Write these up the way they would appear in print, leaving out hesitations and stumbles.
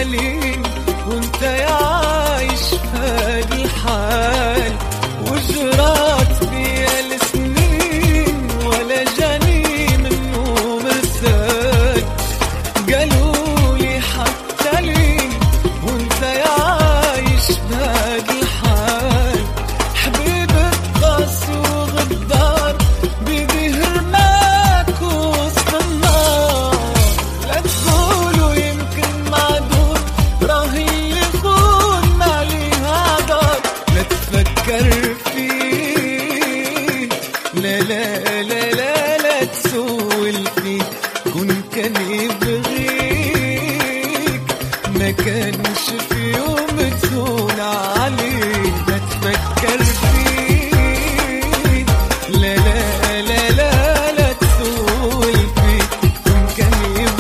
لين وانت عايش هادي الحال، وجرات بيا السنين ولا جاني منه مثال. قالولي حتى لين وانت عايش بهادي الحال، حبيبك قاسي وغدار بيدي هرماك وسط النار. لا تقولوا يمكن معدود راه اللي يخون ما ليها دار. لا تفكر فيه، لا لا لا لا لا تسول فيه، كون كان يبغيك ما كانش في يوم تهون عليه. لا تفكر فيه، لا لا لا لا لا تسول فيه، كون كان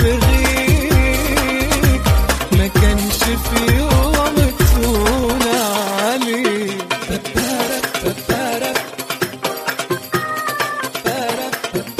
يبغيك ما كانش في يوم تهون عليه. بابارا بابارا بابارا